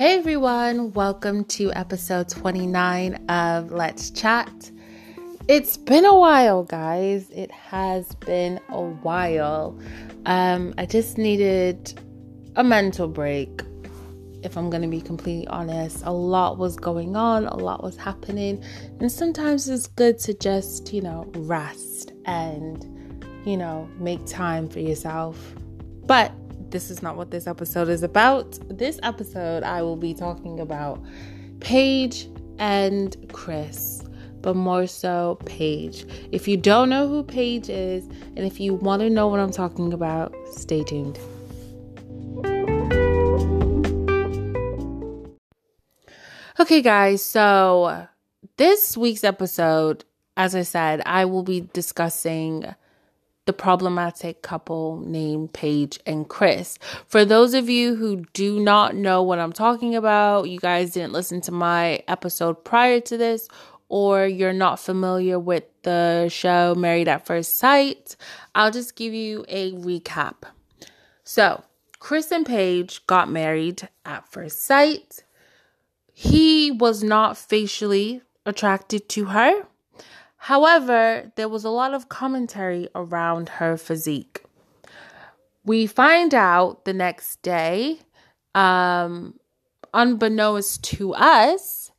Hey everyone, welcome to episode 29 of Let's Chat. It's been a while, guys. It has been a while. I just needed a mental break. If I'm going to be completely honest, a lot was going on, a lot was happening, and sometimes it's good to just, rest and, make time for yourself. But this is not what this episode is about. This episode, I will be talking about Paige and Chris, but more so Paige. If you don't know who Paige is, and if you want to know what I'm talking about, stay tuned. Okay, guys, so this week's episode, as I said, I will be discussing the problematic couple named Paige and Chris. For those of you who do not know what I'm talking about, you guys didn't listen to my episode prior to this, or you're not familiar with the show Married at First Sight, I'll just give you a recap. So, Chris and Paige got married at first sight. He was not facially attracted to her. However, there was a lot of commentary around her physique. We find out the next day, unbeknownst to us,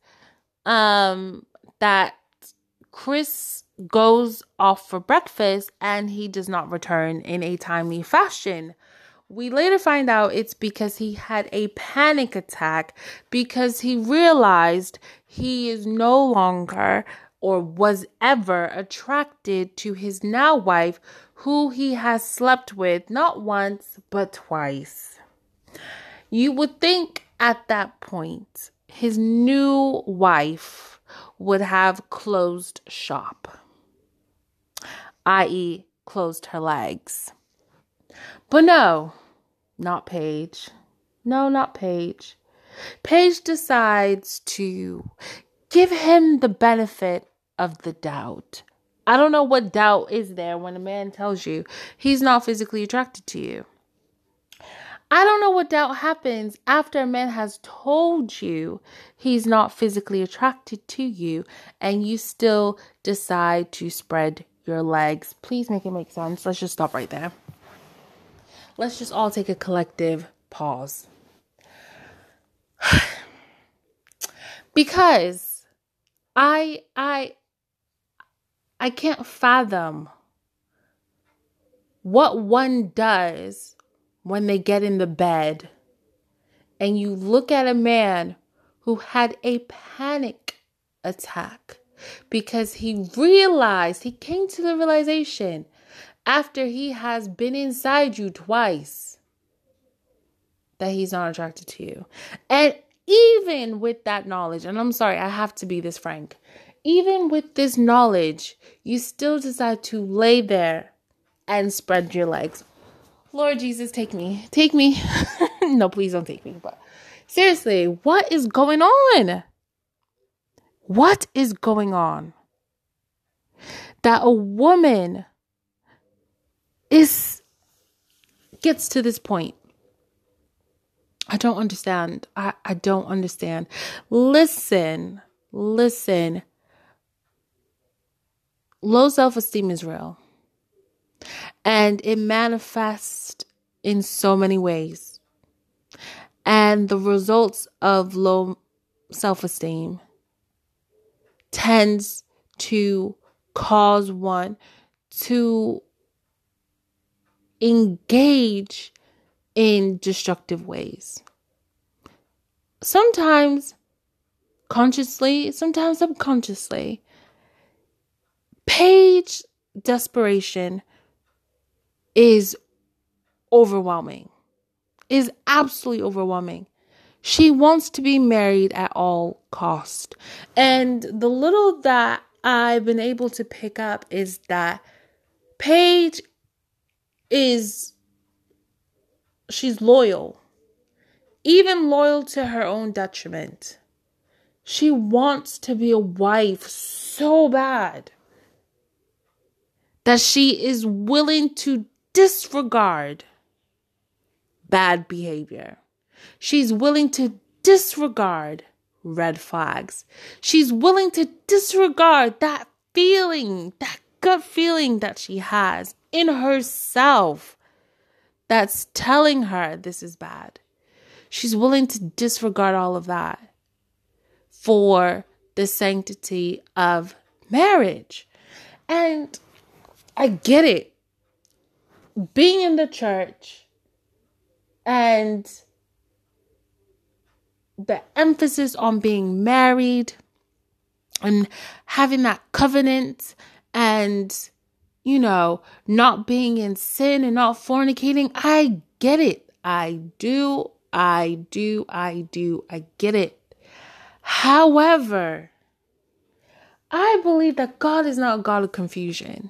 that Chris goes off for breakfast and he does not return in a timely fashion. We later find out it's because he had a panic attack because he realized he is no longer or was ever attracted to his now wife, who he has slept with not once, but twice. You would think at that point, his new wife would have closed shop, i.e. closed her legs. But no, not Paige. No, not Paige. Paige decides to give him the benefit of the doubt. I don't know what doubt is there when a man tells you he's not physically attracted to you. I don't know what doubt happens after a man has told you he's not physically attracted to you and you still decide to spread your legs. Please make it make sense. Let's just stop right there. Let's just all take a collective pause. Because I can't fathom what one does when they get in the bed and you look at a man who had a panic attack because he came to the realization after he has been inside you twice that he's not attracted to you. And even with that knowledge, and I'm sorry, I have to be this frank, even with this knowledge, you still decide to lay there and spread your legs. Lord Jesus, take me. Take me. No, please don't take me. But seriously, what is going on? What is going on? That a woman gets to this point. I don't understand. I don't understand. Listen. Low self-esteem is real. And it manifests in so many ways. And the results of low self-esteem tends to cause one to engage in destructive ways. Sometimes consciously, sometimes subconsciously. Paige's desperation is overwhelming. Is absolutely overwhelming. She wants to be married at all cost. And the little that I've been able to pick up is that Paige she's loyal. Even loyal to her own detriment. She wants to be a wife so bad that she is willing to disregard bad behavior. She's willing to disregard red flags. She's willing to disregard that feeling, that gut feeling that she has in herself that's telling her this is bad. She's willing to disregard all of that for the sanctity of marriage. And I get it. Being in the church and the emphasis on being married and having that covenant and, not being in sin and not fornicating, I get it. I get it. However, I believe that God is not a God of confusion.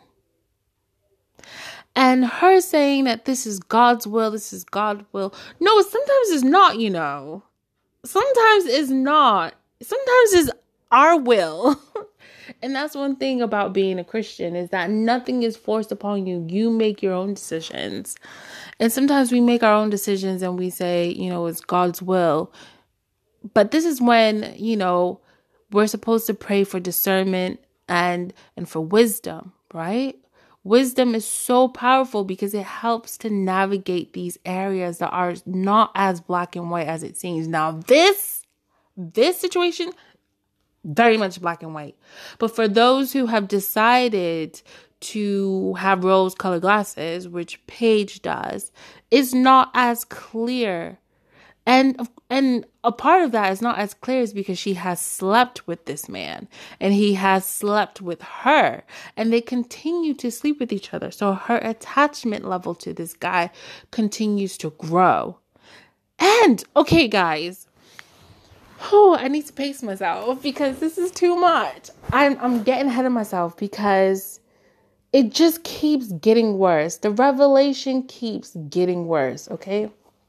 And her saying that this is God's will, this is God's will. No, sometimes it's not, Sometimes it's not. Sometimes it's our will. And that's one thing about being a Christian is that nothing is forced upon you. You make your own decisions. And sometimes we make our own decisions and we say, it's God's will. But this is when, we're supposed to pray for discernment and for wisdom, right? Wisdom is so powerful because it helps to navigate these areas that are not as black and white as it seems. Now, this situation, very much black and white. But for those who have decided to have rose-colored glasses, which Paige does, it's not as clear. And a part of that is not as clear is because she has slept with this man and he has slept with her and they continue to sleep with each other. So her attachment level to this guy continues to grow. And okay, guys, I need to pace myself because this is too much. I'm getting ahead of myself because it just keeps getting worse. The revelation keeps getting worse. Okay.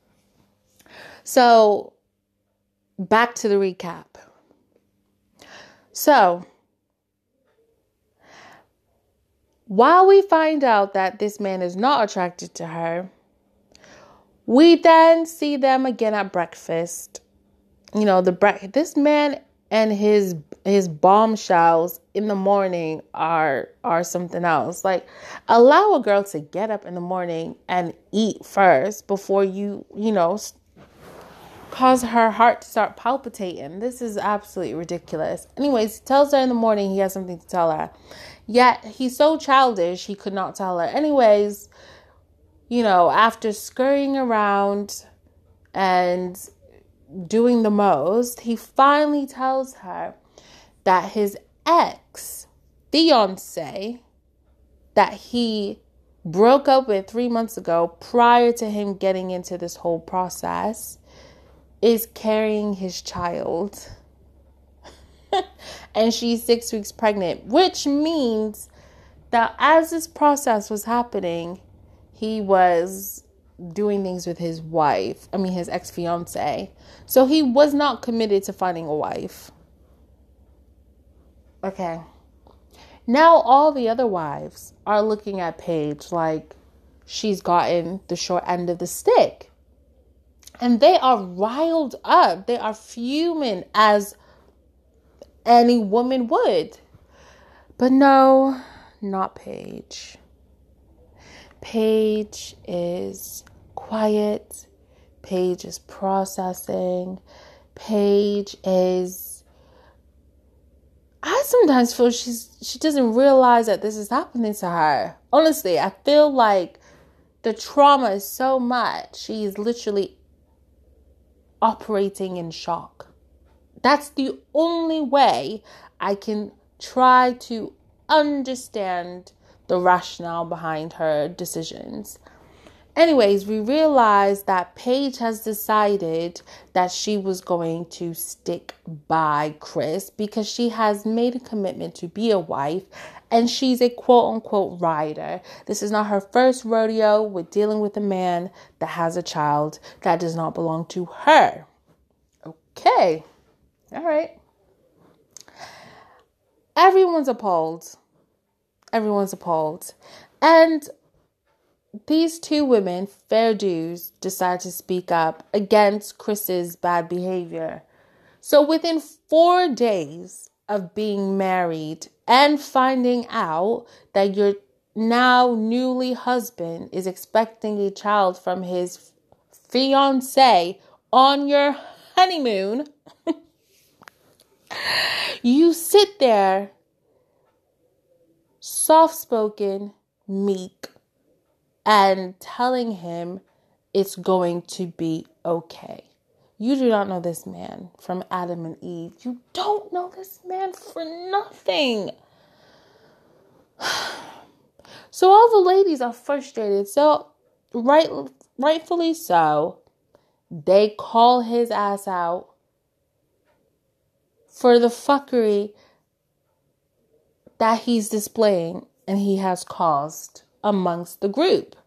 So, back to the recap. So, while we find out that this man is not attracted to her, we then see them again at breakfast. This man and his bombshells in the morning are something else. Like, allow a girl to get up in the morning and eat first before you cause her heart to start palpitating. This is absolutely ridiculous. Anyways, he tells her in the morning he has something to tell her. Yet, he's so childish, he could not tell her. Anyways, after scurrying around and doing the most, he finally tells her that his ex-fiance that he broke up with 3 months ago prior to him getting into this whole process is carrying his child. And she's 6 weeks pregnant, which means that as this process was happening, he was doing things with his his ex-fiance. So he was not committed to finding a wife. Okay. Now all the other wives are looking at Paige like she's gotten the short end of the stick. And they are riled up. They are fuming as any woman would. But no, not Paige. Paige is quiet. Paige is processing. Paige is... I sometimes feel she doesn't realize that this is happening to her. Honestly, I feel like the trauma is so much. She is literally operating in shock. That's the only way I can try to understand the rationale behind her decisions. Anyways, we realized that Paige has decided that she was going to stick by Chris because she has made a commitment to be a wife and she's a quote-unquote rider. This is not her first rodeo with dealing with a man that has a child that does not belong to her. Okay. All right. Everyone's appalled. And these two women, fair dues, decide to speak up against Chris's bad behavior. So within 4 days of being married and finding out that your now newly husband is expecting a child from his fiance on your honeymoon, you sit there, soft-spoken, meek, and telling him it's going to be okay. You do not know this man from Adam and Eve. You don't know this man for nothing. So all the ladies are frustrated. So rightfully so, they call his ass out for the fuckery that he's displaying and he has caused amongst the group.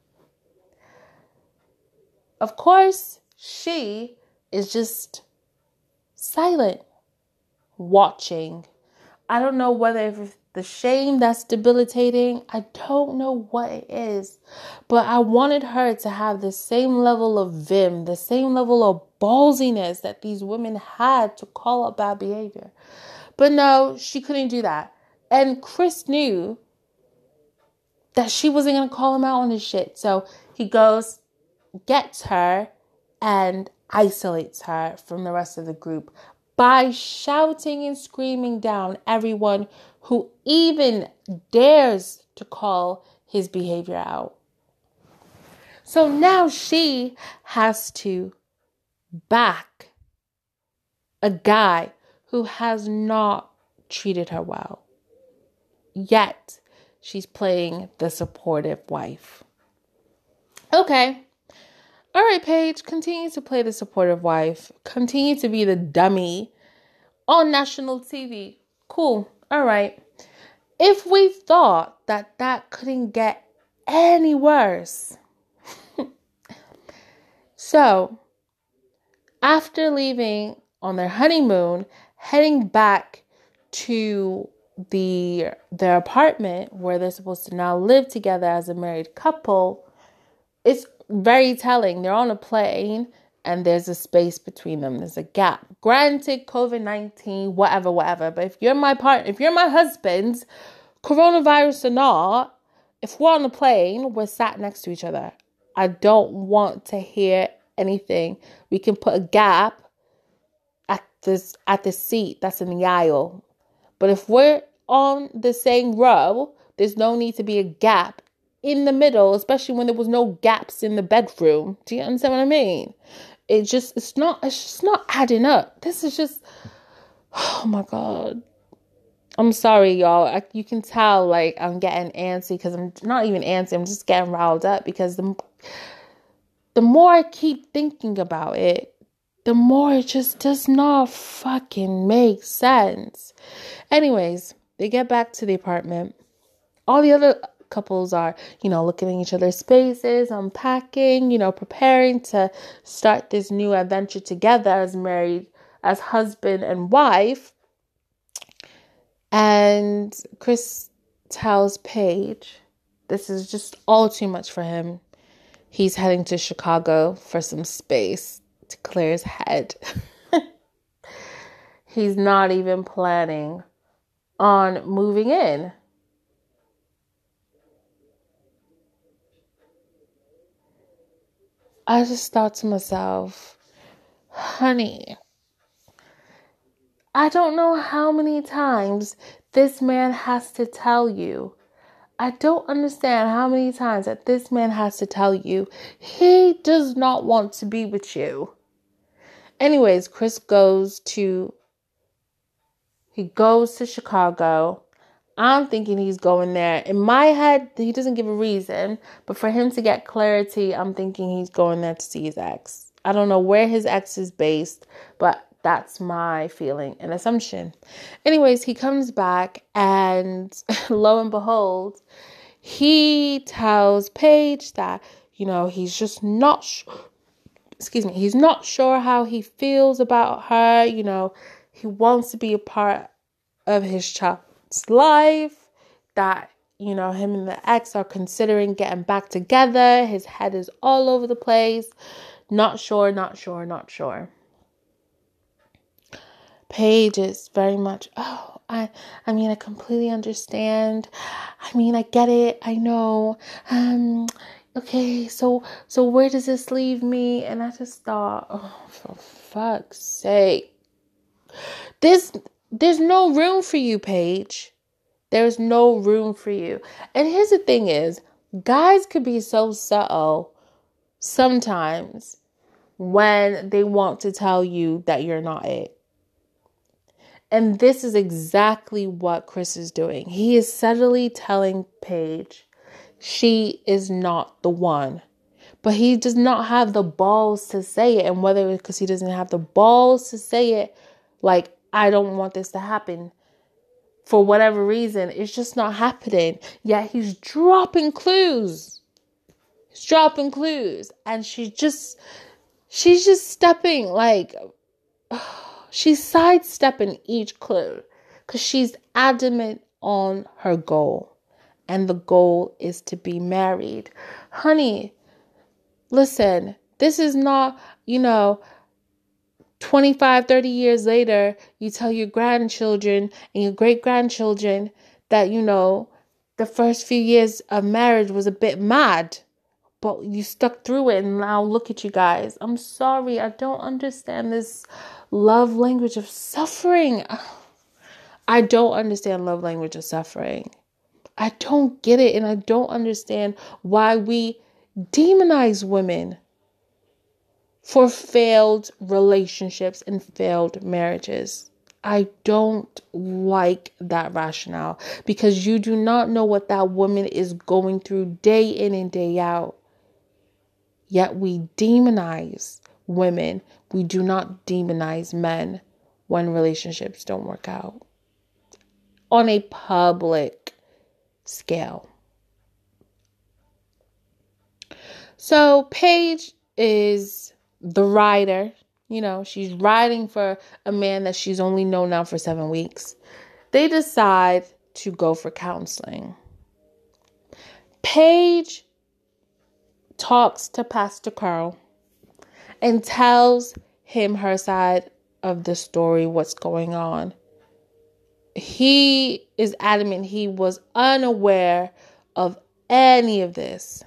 Of course, she is just silent, watching. I don't know whether it's the shame that's debilitating. I don't know what it is. But I wanted her to have the same level of vim, the same level of ballsiness that these women had to call out bad behavior. But no, she couldn't do that. And Chris knew that she wasn't going to call him out on his shit. So he goes, gets her, and isolates her from the rest of the group by shouting and screaming down everyone who even dares to call his behavior out. So now she has to back a guy who has not treated her well. Yet she's playing the supportive wife. Okay. All right, Paige, continue to play the supportive wife. Continue to be the dummy on national TV. Cool. All right. If we thought that couldn't get any worse. So, after leaving on their honeymoon, heading back to their apartment where they're supposed to now live together as a married couple, it's very telling. They're on a plane and there's a space between them. There's a gap. Granted, COVID-19, whatever. But if you're my partner, if you're my husband, coronavirus or not, if we're on a plane, we're sat next to each other. I don't want to hear anything. We can put a gap at the seat that's in the aisle. But if we're on the same row, there's no need to be a gap in the middle, especially when there was no gaps in the bedroom. Do you understand what I mean? It's just not adding up. This is just, oh my God. I'm sorry, y'all. You can tell, like, I'm getting antsy because I'm not even antsy. I'm just getting riled up because the more I keep thinking about it, the more it just does not fucking make sense. Anyways, they get back to the apartment. All the other couples are, looking at each other's spaces, unpacking, preparing to start this new adventure together as married, as husband and wife. And Chris tells Paige this is just all too much for him. He's heading to Chicago for some space to clear his head. He's not even planning on moving in. I just thought to myself, honey, I don't know how many times this man has to tell you. I don't understand how many times that this man has to tell you he does not want to be with you. Anyways, Chris goes to Chicago. I'm thinking he's going there. In my head, he doesn't give a reason, but for him to get clarity, I'm thinking he's going there to see his ex. I don't know where his ex is based, but that's my feeling and assumption. Anyways, he comes back and lo and behold, he tells Paige that, he's just not he's not sure how he feels about her. He wants to be a part of his child's life, that him and the ex are considering getting back together. His head is all over the place. Not sure. Paige is very much, I mean, I completely understand. I mean, I get it. I know. Okay, so where does this leave me? And I just thought, oh, for fuck's sake. There's no room for you, Paige. There's no room for you. And here's the thing is, guys could be so subtle sometimes when they want to tell you that you're not it. And this is exactly what Chris is doing. He is subtly telling Paige she is not the one. But he does not have the balls to say it. And whether it's because he doesn't have the balls to say it, like, I don't want this to happen. For whatever reason, it's just not happening. Yet he's dropping clues. And she's just stepping, like, she's sidestepping each clue. Because she's adamant on her goal. And the goal is to be married. Honey, listen, this is not, 25, 30 years later, you tell your grandchildren and your great-grandchildren that, the first few years of marriage was a bit mad, but you stuck through it, and now look at you guys. I'm sorry, I don't understand this love language of suffering. I don't understand love language of suffering. I don't get it, and I don't understand why we demonize women for failed relationships and failed marriages. I don't like that rationale because you do not know what that woman is going through day in and day out. Yet we demonize women. We do not demonize men when relationships don't work out on a public scale. So Paige is the rider. She's riding for a man that she's only known now for 7 weeks. They decide to go for counseling. Paige talks to Pastor Carl and tells him her side of the story, what's going on. He is adamant he was unaware of any of this.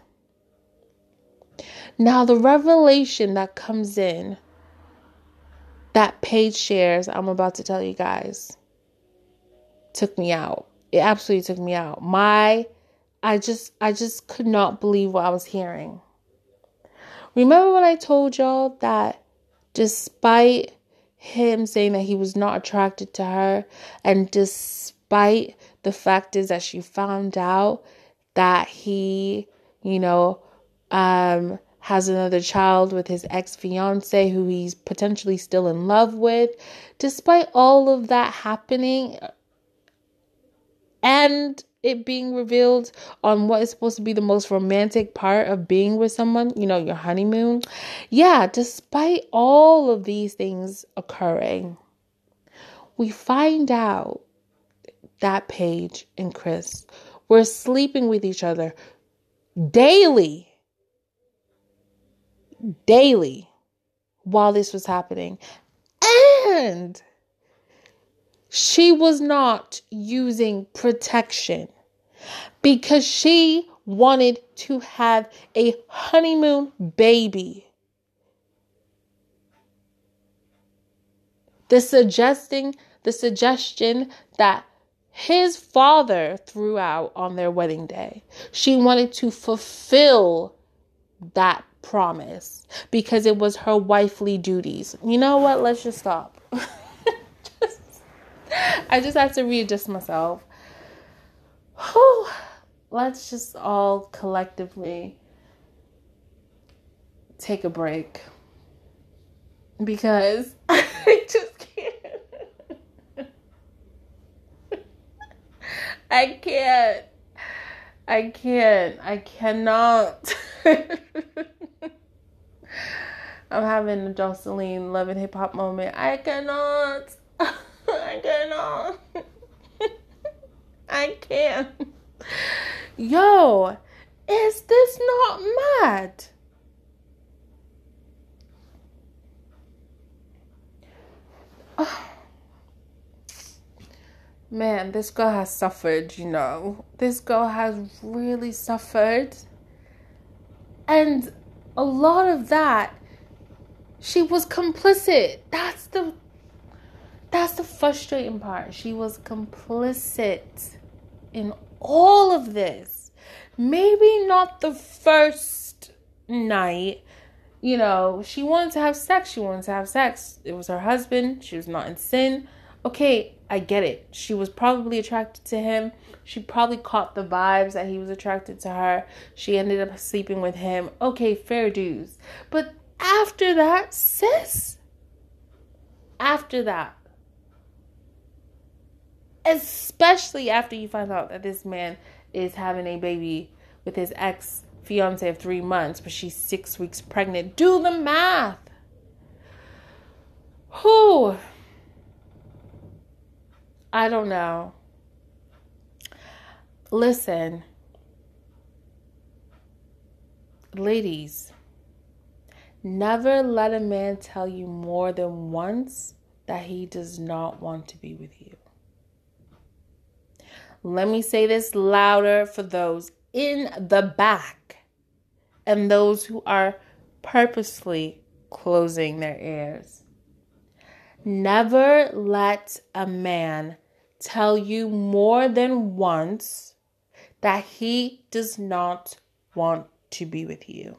Now, the revelation that comes in that Paige shares, I'm about to tell you guys, took me out. It absolutely took me out. I just could not believe what I was hearing. Remember when I told y'all that despite him saying that he was not attracted to her, and despite the fact is that she found out that he, has another child with his ex-fiance who he's potentially still in love with. Despite all of that happening and it being revealed on what is supposed to be the most romantic part of being with someone, your honeymoon. Yeah, despite all of these things occurring, we find out that Paige and Chris were sleeping with each other daily while this was happening. And she was not using protection because she wanted to have a honeymoon baby. The suggestion that his father threw out on their wedding day. She wanted to fulfill that promise because it was her wifely duties. You know what? Let's just stop. I just have to readjust myself. Whew. Let's just all collectively take a break because I just can't. I cannot. I'm having a Jocelyn Love and Hip Hop moment. I cannot. I can't. Yo, is this not mad? Man, this girl has suffered, you know. This girl has really suffered. And a lot of that, she was complicit. That's the frustrating part. She was complicit in all of this. Maybe not the first night. You know, she wanted to have sex. It was her husband. She was not in sin. Okay, I get it. She was probably attracted to him. She probably caught the vibes that he was attracted to her. She ended up sleeping with him. Okay, fair dues. But after that, sis, after that, especially after you find out that this man is having a baby with his ex-fiance of 3 months, but she's 6 weeks pregnant. Do the math. Who? I don't know. Listen, ladies, never let a man tell you more than once that he does not want to be with you. Let me say this louder for those in the back and those who are purposely closing their ears. Never let a man tell you more than once that he does not want to be with you.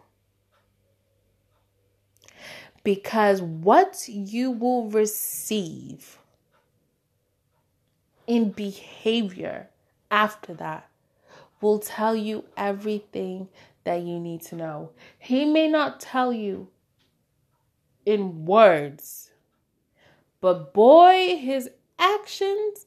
Because what you will receive in behavior after that will tell you everything that you need to know. He may not tell you in words, but boy, his actions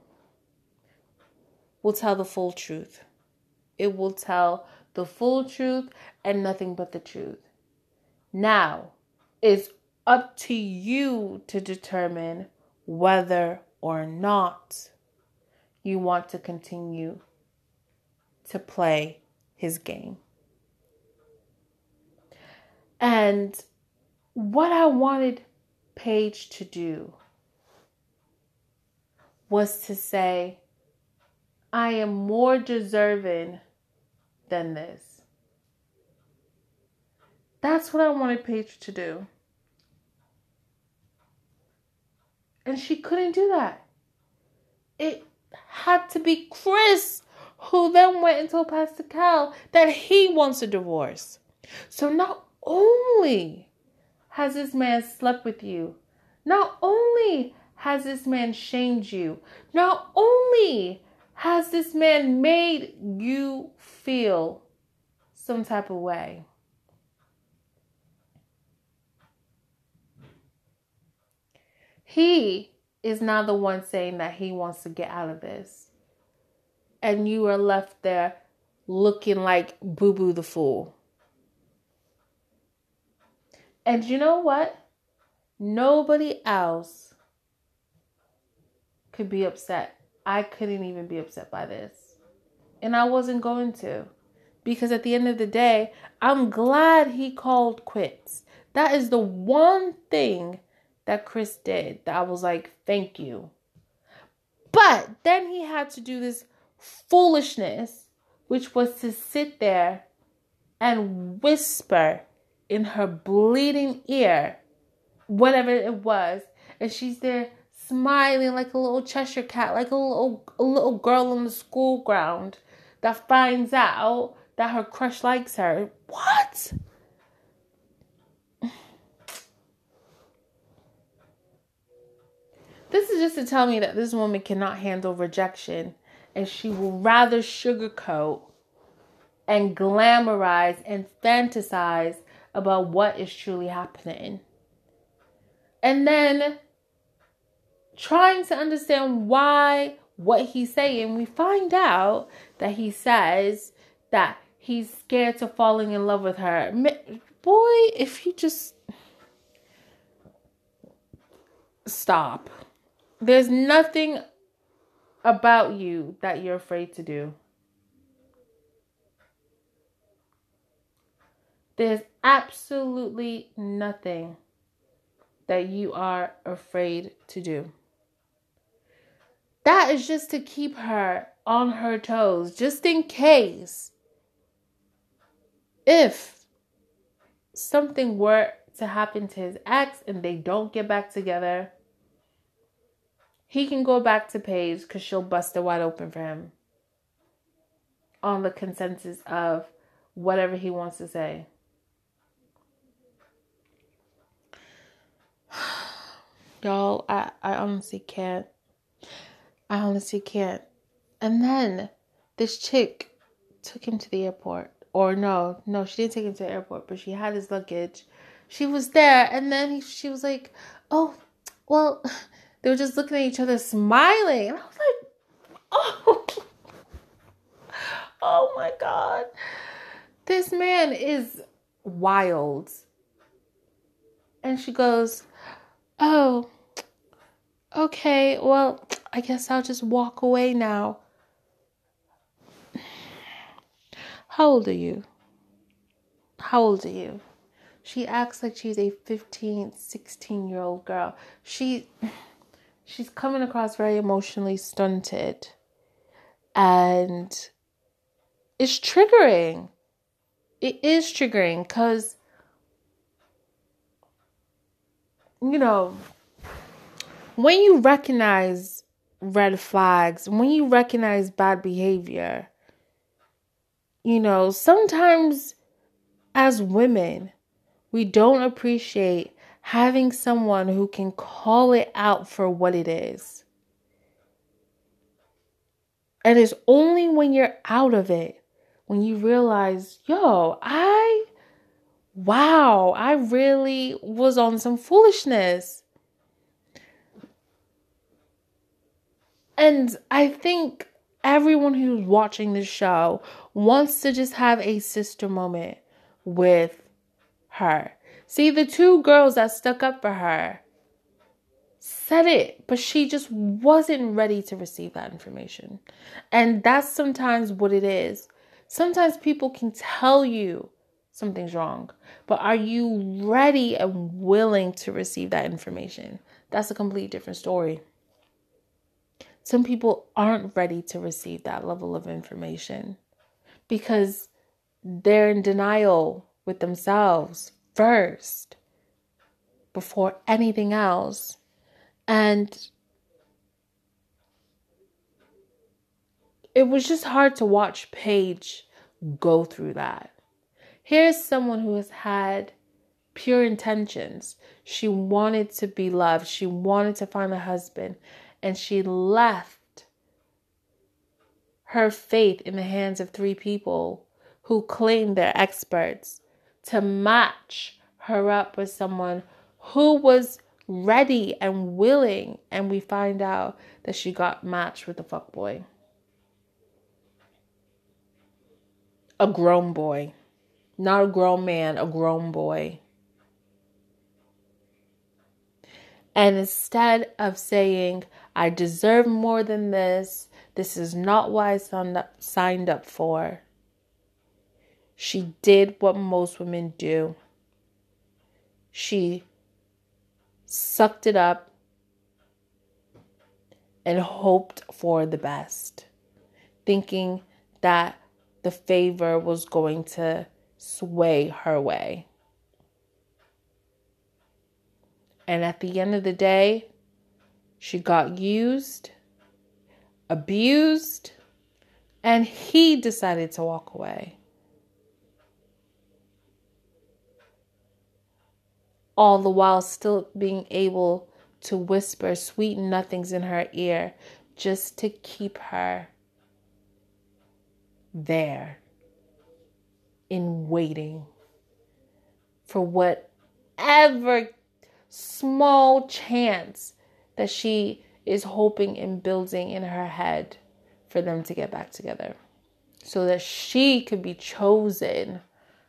will tell the full truth. It will tell the full truth and nothing but the truth. Now, it's up to you to determine whether or not you want to continue to play his game. And what I wanted Paige to do was to say, I am more deserving than this. That's what I wanted Paige to do. And she couldn't do that. It had to be Chris who then went and told Pastor Cal that he wants a divorce. So not only has this man slept with you, not only has this man shamed you, not only has this man made you feel some type of way, he is now the one saying that he wants to get out of this. And you are left there looking like Boo Boo the Fool. And you know what? Nobody else could be upset. I couldn't even be upset by this. And I wasn't going to. Because at the end of the day, I'm glad he called quits. That is the one thing that Chris did that I was like, thank you. But then he had to do this foolishness, which was to sit there and whisper in her bleeding ear, whatever it was. And she's there smiling like a little Cheshire cat, like a little girl on the school ground that finds out that her crush likes her. What? This is just to tell me that this woman cannot handle rejection, and she will rather sugarcoat and glamorize and fantasize about what is truly happening. And then trying to understand why what he's saying, we find out that he says that he's scared to falling in love with her. Boy, if you just stop. There's nothing about you that you're afraid to do. There's absolutely nothing that you are afraid to do. That is just to keep her on her toes, just in case if something were to happen to his ex and they don't get back together, he can go back to Paige because she'll bust it wide open for him on the consensus of whatever he wants to say. Y'all, I honestly can't. I honestly can't. And then this chick took him to the airport. Or no, she didn't take him to the airport, but she had his luggage. She was there, and then she was like, oh, well, they were just looking at each other smiling. And I was like, oh, oh my God. This man is wild. And she goes, oh, okay, well, I guess I'll just walk away now. How old are you? How old are you? She acts like she's a 15, 16-year-old girl. She's coming across very emotionally stunted. And it's triggering. It is triggering because, you know, when you recognize red flags, when you recognize bad behavior, you know, sometimes as women, we don't appreciate having someone who can call it out for what it is. And it's only when you're out of it, when you realize, I really was on some foolishness. And I think everyone who's watching this show wants to just have a sister moment with her. See, the two girls that stuck up for her said it, but she just wasn't ready to receive that information. And that's sometimes what it is. Sometimes people can tell you something's wrong, but are you ready and willing to receive that information? That's a completely different story. Some people aren't ready to receive that level of information because they're in denial with themselves first before anything else. And it was just hard to watch Paige go through that. Here's someone who has had pure intentions. She wanted to be loved. She wanted to find a husband. And she left her faith in the hands of three people who claimed they're experts to match her up with someone who was ready and willing. And we find out that she got matched with a fuckboy. A grown boy. Not a grown man, a grown boy. And instead of saying, I deserve more than this is not what I signed up for, she did what most women do. She sucked it up and hoped for the best, thinking that the favor was going to sway her way. And at the end of the day, she got used, abused, and he decided to walk away. All the while still being able to whisper sweet nothings in her ear just to keep her there in waiting for whatever small chance that she is hoping and building in her head for them to get back together so that she could be chosen.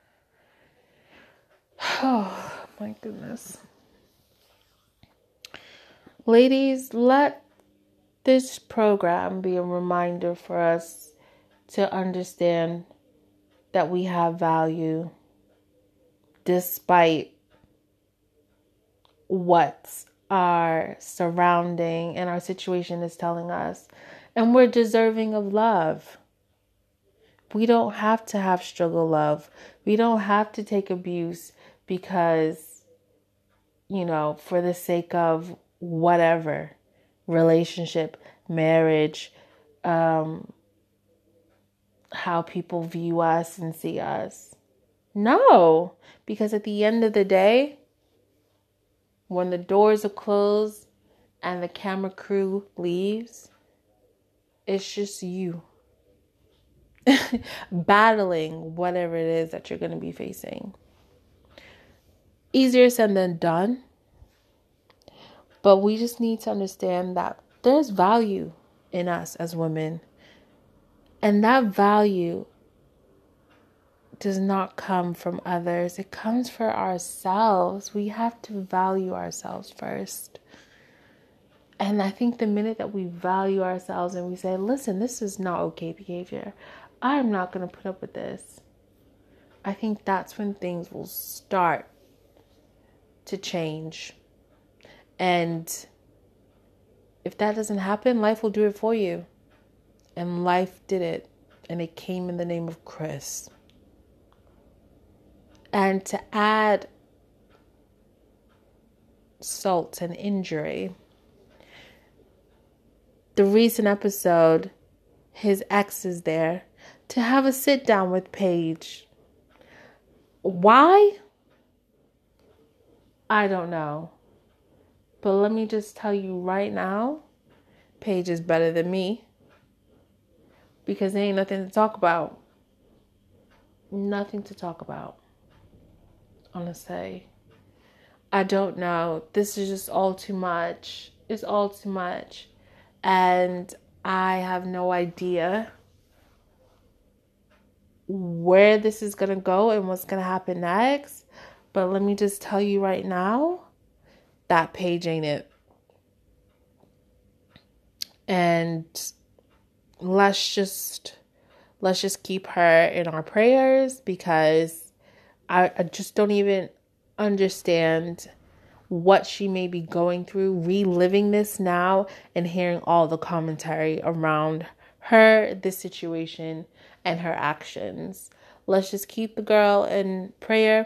Oh my goodness. Ladies, let this program be a reminder for us to understand that we have value, despite what our surrounding and our situation is telling us. And we're deserving of love. We don't have to have struggle love. We don't have to take abuse because, for the sake of whatever, relationship, marriage, how people view us and see us. No, because at the end of the day, when the doors are closed and the camera crew leaves, it's just you battling whatever it is that you're going to be facing. Easier said than done. But we just need to understand that there's value in us as women. And that value does not come from others. It comes for ourselves. We have to value ourselves first. And I think the minute that we value ourselves and we say, listen, this is not okay behavior. I'm not going to put up with this. I think that's when things will start to change. And if that doesn't happen, life will do it for you. And life did it. And it came in the name of Chris. And to add salt and injury, the recent episode, his ex is there to have a sit down with Paige. Why? I don't know. But let me just tell you right now, Paige is better than me. Because there ain't nothing to talk about. Nothing to talk about. Honestly. I don't know. This is just all too much. It's all too much. And I have no idea where this is going to go and what's going to happen next. But let me just tell you right now, that Paige ain't it. And let's just keep her in our prayers, because I just don't even understand what she may be going through, reliving this now and hearing all the commentary around her, this situation, and her actions. Let's just keep the girl in prayer.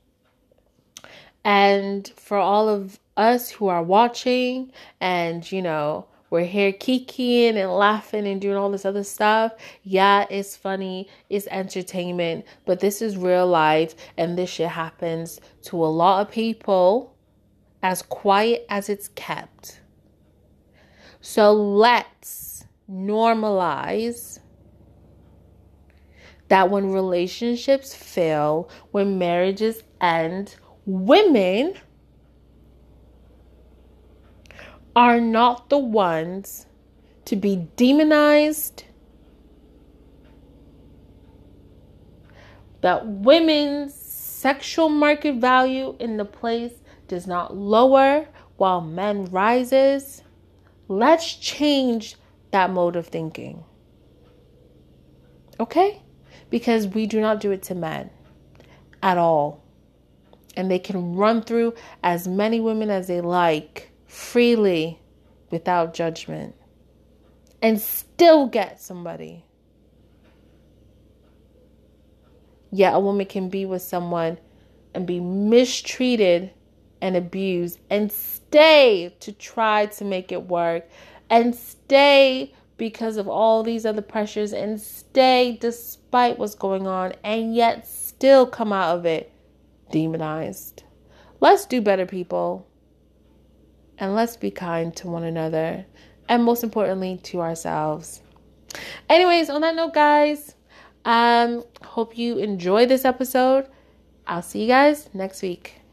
And for all of us who are watching and, we're here kikiing and laughing and doing all this other stuff. Yeah, it's funny. It's entertainment. But this is real life. And this shit happens to a lot of people, as quiet as it's kept. So let's normalize that when relationships fail, when marriages end, women are not the ones to be demonized. That women's sexual market value in the place does not lower while men rises. Let's change that mode of thinking. Okay? Because we do not do it to men at all. And they can run through as many women as they like, freely, without judgment, and still get somebody. Yeah, a woman can be with someone and be mistreated and abused and stay to try to make it work, and stay because of all these other pressures, and stay despite what's going on, and yet still come out of it demonized. Let's do better, people. And let's be kind to one another. And most importantly, to ourselves. Anyways, on that note, guys, hope you enjoy this episode. I'll see you guys next week.